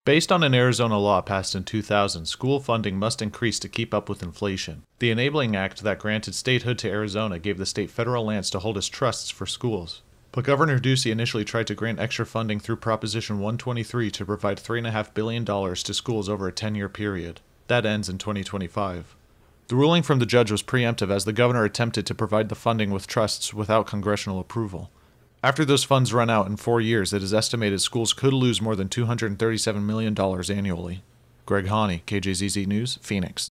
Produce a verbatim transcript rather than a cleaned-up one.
Based on an Arizona law passed in two thousand, school funding must increase to keep up with inflation. The Enabling Act that granted statehood to Arizona gave the state federal lands to hold as trusts for schools. But Governor Ducey initially tried to grant extra funding through Proposition one twenty-three to provide three point five billion dollars to schools over a ten-year period. That ends in twenty twenty-five. The ruling from the judge was preemptive as the governor attempted to provide the funding with trusts without congressional approval. After those funds run out in four years, it is estimated schools could lose more than two hundred thirty-seven million dollars annually. Greg Haney, K J Z Z News, Phoenix.